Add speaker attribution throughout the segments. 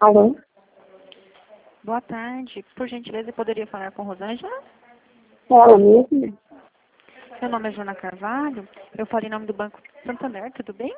Speaker 1: Alô?
Speaker 2: Boa tarde. Por gentileza, eu poderia falar com Rosângela?
Speaker 1: Ela mesma?
Speaker 2: Meu nome é Joana Carvalho. Eu falo em nome do Banco Santander, tudo bem?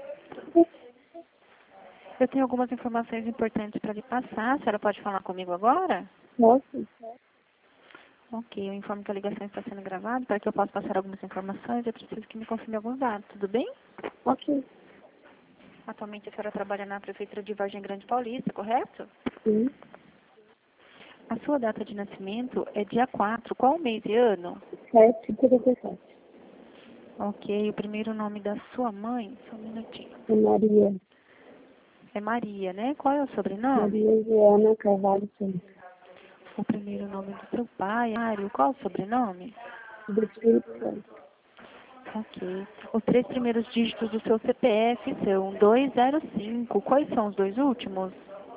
Speaker 2: Eu tenho algumas informações importantes para lhe passar. A senhora pode falar comigo agora?
Speaker 1: Nossa.
Speaker 2: Ok, eu informo que a ligação está sendo gravada. Para que eu possa passar algumas informações, eu preciso que me confirme alguns dados, tudo bem?
Speaker 1: Ok.
Speaker 2: Atualmente a senhora trabalha na Prefeitura de Vargem Grande Paulista, correto?
Speaker 1: Sim.
Speaker 2: A sua data de nascimento é dia 4. Qual mês e ano?
Speaker 1: 7h37.
Speaker 2: Ok, o primeiro nome da sua mãe, só um minutinho.
Speaker 1: É Maria.
Speaker 2: É Maria, né? Qual é o sobrenome?
Speaker 1: Maria Joana Carvalho Santos.
Speaker 2: O primeiro nome do seu pai, Mário. Qual o sobrenome?
Speaker 1: Do Espírito Santo.
Speaker 2: Ok. Os 3 primeiros dígitos do seu CPF são 205. Quais são os 2 últimos?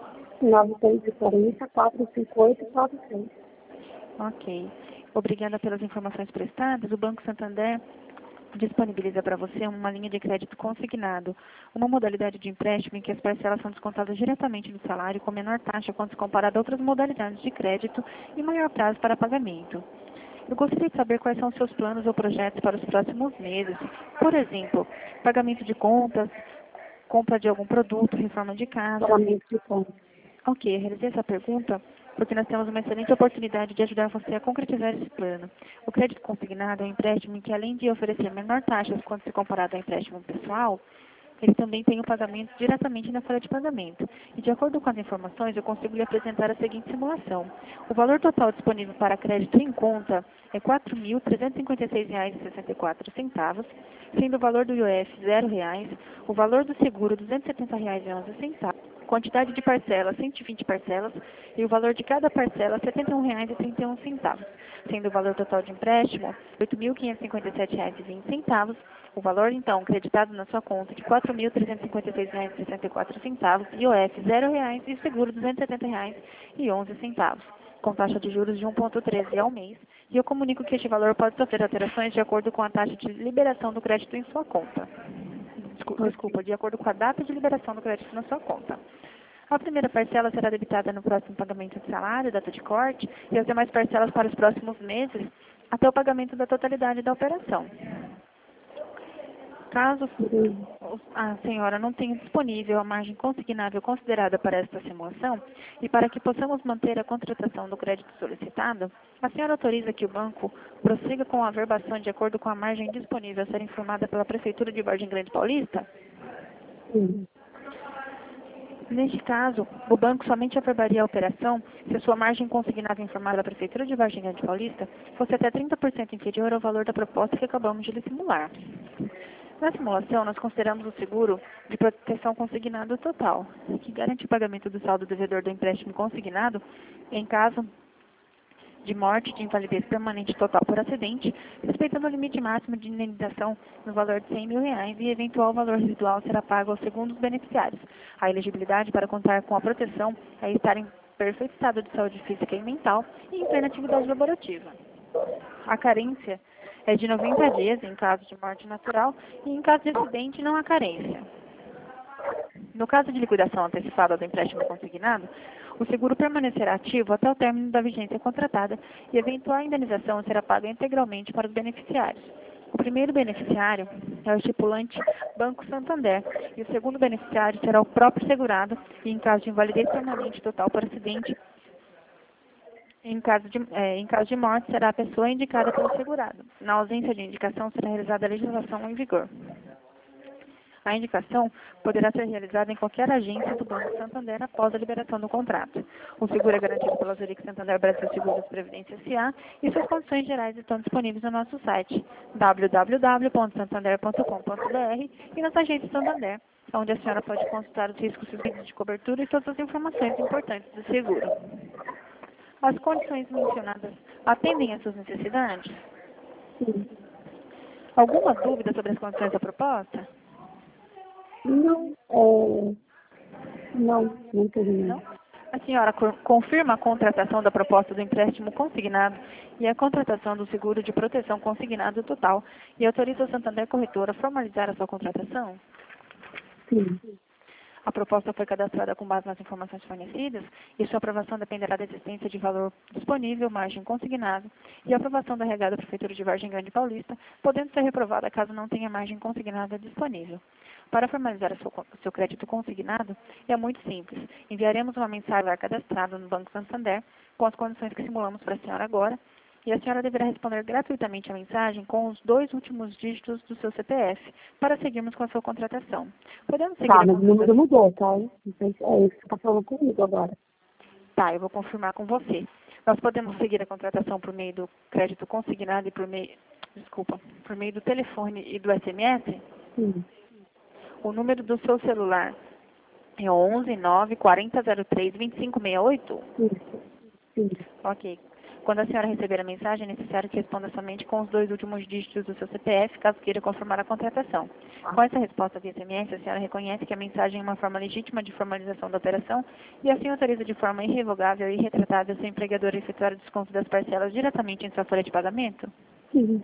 Speaker 1: 940 458 46.
Speaker 2: Ok. Obrigada pelas informações prestadas. O Banco Santander disponibiliza para você uma linha de crédito consignado, uma modalidade de empréstimo em que as parcelas são descontadas diretamente do salário com menor taxa quando se comparado a outras modalidades de crédito e maior prazo para pagamento. Eu gostaria de saber quais são os seus planos ou projetos para os próximos meses. Por exemplo, pagamento de contas, compra de algum produto, reforma de casa.
Speaker 1: Pagamento de conta.
Speaker 2: Ok, eu realizei essa pergunta porque nós temos uma excelente oportunidade de ajudar você a concretizar esse plano. O crédito consignado é um empréstimo em que, além de oferecer menor taxas quando se comparado ao empréstimo pessoal, ele também tem o pagamento diretamente na folha de pagamento. E, de acordo com as informações, eu consigo lhe apresentar a seguinte simulação. O valor total disponível para crédito em conta é R$ 4.356,64, sendo o valor do IOF R$ 0,00, o valor do seguro R$ 270,11, quantidade de parcelas, 120 parcelas, e o valor de cada parcela, R$ 71,31, sendo o valor total de empréstimo R$ 8.557,20, o valor, então, creditado na sua conta de R$ 4.356,64, IOF R$ 0,00 e seguro R$ 270,11, com taxa de juros de 1,13 ao mês, e eu comunico que este valor pode sofrer alterações de acordo com a taxa de liberação do crédito em sua conta. Desculpa, de acordo com a data de liberação do crédito na sua conta. A primeira parcela será debitada no próximo pagamento de salário, data de corte, e as demais parcelas para os próximos meses, até o pagamento da totalidade da operação. Caso a senhora não tenha disponível a margem consignável considerada para esta simulação, e para que possamos manter a contratação do crédito solicitado, a senhora autoriza que o banco prossiga com a averbação de acordo com a margem disponível a ser informada pela Prefeitura de Vargem Grande Paulista?
Speaker 1: Sim.
Speaker 2: Neste caso, o banco somente aprovaria a operação se a sua margem consignável informada à Prefeitura de Vargem Grande Paulista fosse até 30% inferior ao valor da proposta que acabamos de lhe simular. Na simulação, nós consideramos o seguro de proteção consignado total, que garante o pagamento do saldo devedor do empréstimo consignado em caso de morte, de invalidez permanente total por acidente, respeitando o limite máximo de indenização no valor de R$ 100.000 e eventual valor residual será pago aos segundos beneficiários. A elegibilidade para contar com a proteção é estar em perfeito estado de saúde física e mental e em plena atividade laborativa. A carência é de 90 dias em caso de morte natural e em caso de acidente não há carência. No caso de liquidação antecipada do empréstimo consignado, o seguro permanecerá ativo até o término da vigência contratada e eventual indenização será paga integralmente para os beneficiários. O primeiro beneficiário é o estipulante Banco Santander e o segundo beneficiário será o próprio segurado e, em caso de invalidez permanente total por acidente, em caso de morte, será a pessoa indicada pelo segurado. Na ausência de indicação, será realizada a legislação em vigor. A indicação poderá ser realizada em qualquer agência do Banco Santander após a liberação do contrato. O seguro é garantido pela Zurich Santander Brasil Seguros Previdência S.A. e suas condições gerais estão disponíveis no nosso site www.santander.com.br e nas agências Santander, onde a senhora pode consultar os riscos subidos de cobertura e todas as informações importantes do seguro. As condições mencionadas atendem às suas necessidades?
Speaker 1: Sim.
Speaker 2: Alguma dúvida sobre as condições da proposta?
Speaker 1: Não, não teria.
Speaker 2: Não? A senhora confirma a contratação da proposta do empréstimo consignado e a contratação do seguro de proteção consignado total e autoriza a Santander Corretora a formalizar a sua contratação?
Speaker 1: Sim.
Speaker 2: A proposta foi cadastrada com base nas informações fornecidas e sua aprovação dependerá da existência de valor disponível, margem consignado e aprovação da RH da Prefeitura de Vargem Grande Paulista, podendo ser reprovada caso não tenha margem consignada disponível. Para formalizar o seu crédito consignado, é muito simples. Enviaremos uma mensagem cadastrada no Banco Santander com as condições que simulamos para a senhora agora, e a senhora deverá responder gratuitamente a mensagem com os 2 últimos dígitos do seu CPF para seguirmos com a sua contratação. Podemos seguir
Speaker 1: Tá,
Speaker 2: a
Speaker 1: mas o número
Speaker 2: contratação?
Speaker 1: mudou, tá? Não sei se é isso que você tá falando comigo agora.
Speaker 2: Tá, eu vou confirmar com você. Nós podemos seguir a contratação por meio do crédito consignado e por meio do telefone e do SMS?
Speaker 1: Sim,
Speaker 2: O número do seu celular é 11 9 4003 2568?
Speaker 1: isso, sim.
Speaker 2: Ok. Quando a senhora receber a mensagem, é necessário que responda somente com os 2 últimos dígitos do seu CPF, caso queira confirmar a contratação. Com essa resposta via SMS, a senhora reconhece que a mensagem é uma forma legítima de formalização da operação e assim autoriza de forma irrevogável e irretratável seu empregador a efetuar o desconto das parcelas diretamente em sua folha de pagamento?
Speaker 1: Sim,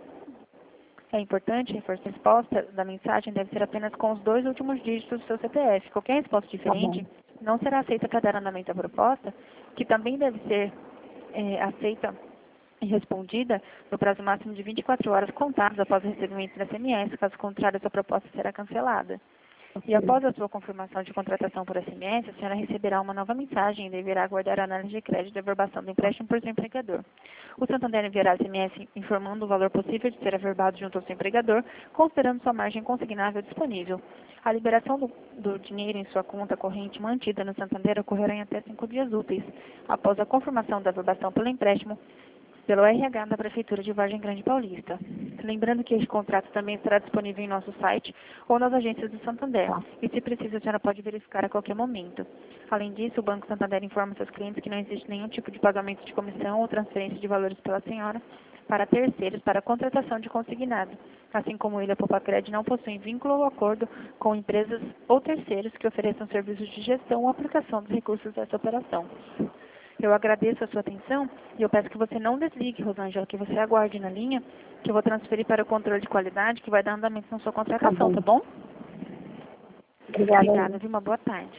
Speaker 2: É importante reforçar a resposta da mensagem deve ser apenas com os 2 últimos dígitos do seu CPF. Qualquer resposta
Speaker 1: tá bom.
Speaker 2: diferente não será aceita para dar andamento à proposta, que também deve ser aceita e respondida no prazo máximo de 24 horas contadas após o recebimento do SMS. Caso contrário, essa proposta será cancelada. E após a sua confirmação de contratação por SMS, a senhora receberá uma nova mensagem e deverá aguardar a análise de crédito e averbação do empréstimo por seu empregador. O Santander enviará SMS informando o valor possível de ser averbado junto ao seu empregador, considerando sua margem consignável disponível. A liberação do dinheiro em sua conta corrente mantida no Santander ocorrerá em até 5 dias úteis, após a confirmação da averbação pelo empréstimo pelo RH da Prefeitura de Vargem Grande Paulista. Lembrando que este contrato também estará disponível em nosso site ou nas agências do Santander.
Speaker 1: Tá.
Speaker 2: E se precisa, a senhora pode verificar a qualquer momento. Além disso, o Banco Santander informa seus clientes que não existe nenhum tipo de pagamento de comissão ou transferência de valores pela senhora para terceiros para a contratação de consignado. Assim como ele, a Popacred não possui vínculo ou acordo com empresas ou terceiros que ofereçam serviços de gestão ou aplicação dos recursos dessa operação. Eu agradeço a sua atenção e eu peço que você não desligue, Rosângela, que você aguarde na linha, que eu vou transferir para o controle de qualidade, que vai dar andamento na sua contratação, tá bom?
Speaker 1: Obrigada.
Speaker 2: Obrigada, viu? Uma boa tarde.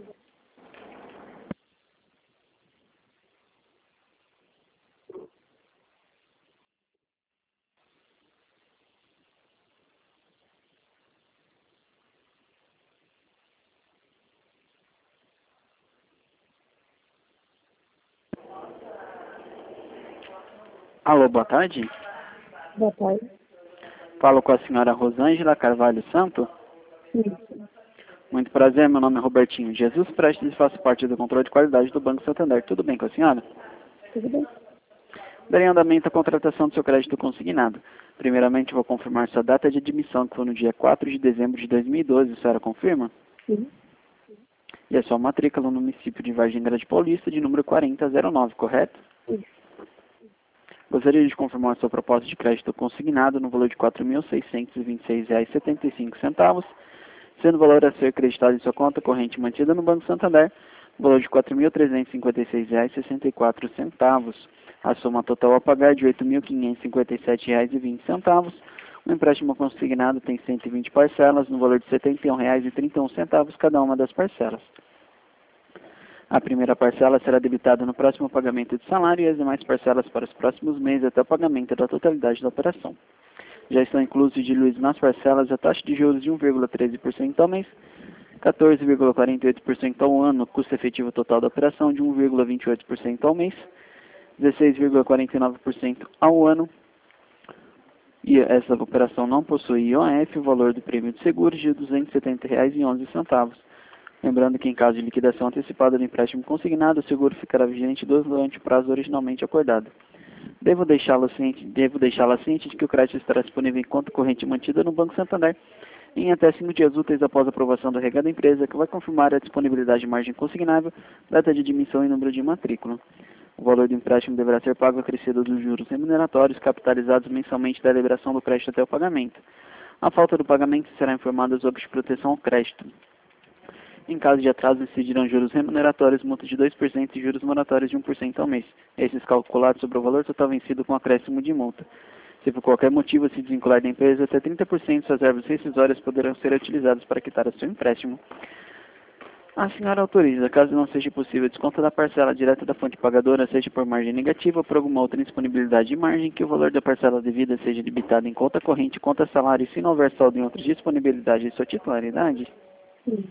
Speaker 3: Alô, boa tarde.
Speaker 1: Boa tarde.
Speaker 3: Falo com a senhora Rosângela Carvalho Santo.
Speaker 1: Isso,
Speaker 3: Muito prazer, meu nome é Robertinho Jesus Prestes e faço parte do controle de qualidade do Banco Santander. Tudo bem com a senhora?
Speaker 1: tudo bem?
Speaker 3: Darei andamento à contratação do seu crédito consignado. Primeiramente, vou confirmar sua data de admissão, que foi no dia 4 de dezembro de 2012. A senhora confirma?
Speaker 1: Sim,
Speaker 3: E a sua matrícula no município de Vargem Grande Paulista, de número 4009, correto?
Speaker 1: isso,
Speaker 3: Gostaria de confirmar a sua proposta de crédito consignado no valor de R$ 4.626,75, sendo o valor a ser acreditado em sua conta corrente mantida no Banco Santander, no valor de R$ 4.356,64. A soma total a pagar é de R$ 8.557,20. O empréstimo consignado tem 120 parcelas, no valor de R$ 71,31 cada uma das parcelas. A primeira parcela será debitada no próximo pagamento de salário e as demais parcelas para os próximos meses até o pagamento da totalidade da operação. Já estão inclusos e diluídos nas parcelas a taxa de juros de 1,13% ao mês, 14,48% ao ano, custo efetivo total da operação de 1,28% ao mês, 16,49% ao ano, e essa operação não possui IOF, o valor do prêmio de seguros de R$ 270,11. Lembrando que em caso de liquidação antecipada do empréstimo consignado, o seguro ficará vigente durante o prazo originalmente acordado. Devo deixá-la ciente de que o crédito estará disponível em conta corrente mantida no Banco Santander em até 5 dias úteis após a aprovação do RH da empresa, que vai confirmar a disponibilidade de margem consignável, data de admissão e número de matrícula. O valor do empréstimo deverá ser pago acrescido dos juros remuneratórios capitalizados mensalmente da liberação do crédito até o pagamento. A falta do pagamento será informada aos órgãos de proteção ao crédito. Em caso de atraso, incidirão juros remuneratórios, multa de 2% e juros moratórios de 1% ao mês. Esses calculados sobre o valor total vencido com acréscimo de multa. Se por qualquer motivo se desvincular da empresa, até 30% de suas verbas rescisórias poderão ser utilizadas para quitar o seu empréstimo. A senhora autoriza, caso não seja possível desconto da parcela direta da fonte pagadora, seja por margem negativa ou por alguma outra indisponibilidade de margem, que o valor da parcela devida seja debitado em conta corrente, conta salário, e se não houver saldo em outra disponibilidade de sua titularidade.
Speaker 1: Sim.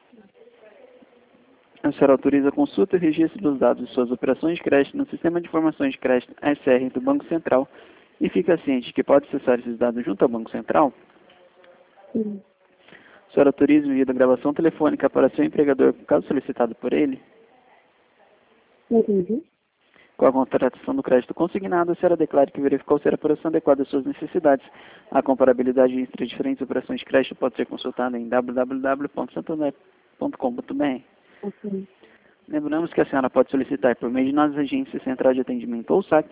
Speaker 3: A senhora autoriza a consulta e registro dos dados de suas operações de crédito no Sistema de Informações de Crédito SR do Banco Central e fica ciente que pode acessar esses dados junto ao Banco Central.
Speaker 1: Sim.
Speaker 3: A senhora autoriza o envio da gravação telefônica para seu empregador, caso solicitado por ele.
Speaker 1: Entendi.
Speaker 3: Com a contratação do crédito consignado, a senhora declara que verificou ser a operação adequada às suas necessidades. A comparabilidade entre diferentes operações de crédito pode ser consultada em www.santander.com.br.
Speaker 1: Ok.
Speaker 3: Lembramos que a senhora pode solicitar por meio de nossas agências, Central de Atendimento ou SAC,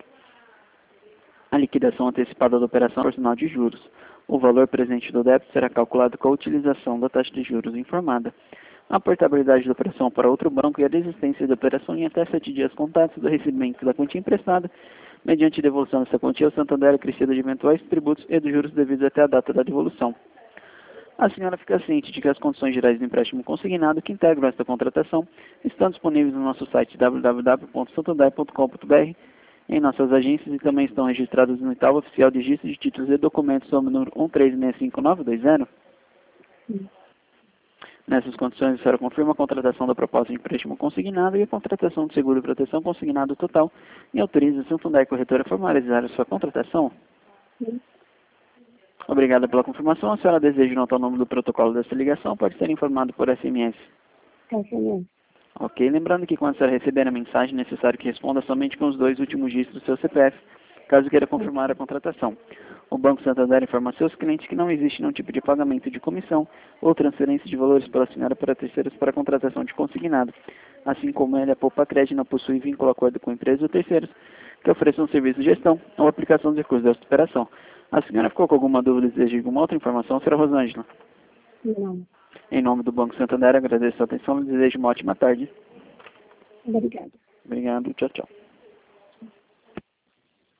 Speaker 3: a liquidação antecipada da operação proporcional de juros. O valor presente do débito será calculado com a utilização da taxa de juros informada. A portabilidade da operação para outro banco e a desistência da operação em até 7 dias contados do recebimento da quantia emprestada, mediante devolução dessa quantia ao Santander acrescida de eventuais tributos e dos juros devidos até a data da devolução. A senhora fica ciente de que as condições gerais do empréstimo consignado que integram esta contratação estão disponíveis no nosso site www.santander.com.br, em nossas agências e também estão registradas no edital oficial de registro de títulos e documentos sob o número 1365920.
Speaker 1: Sim.
Speaker 3: Nessas condições, a senhora confirma a contratação da proposta de empréstimo consignado e a contratação do seguro de proteção consignado total e autoriza a Santander Corretora a formalizar a sua contratação.
Speaker 1: Sim.
Speaker 3: Obrigada pela confirmação. A senhora deseja notar o nome do protocolo dessa ligação, pode ser informado por SMS.
Speaker 1: SMS.
Speaker 3: Ok, lembrando que quando a senhora receber a mensagem, é necessário que responda somente com os 2 últimos dígitos do seu CPF, caso queira confirmar a contratação. O Banco Santander informa a seus clientes que não existe nenhum tipo de pagamento de comissão ou transferência de valores pela senhora para terceiros para a contratação de consignado. Assim como ele, a Poupa Crédito não possui vínculo acordo com empresas ou terceiros que ofereçam serviço de gestão ou aplicação dos recursos desta operação. A senhora ficou com alguma dúvida ou deseja de alguma outra informação, senhora Rosângela?
Speaker 1: Não.
Speaker 3: Em nome do Banco Santander, agradeço a atenção e desejo uma ótima tarde.
Speaker 1: Obrigada.
Speaker 3: Obrigado, tchau, tchau.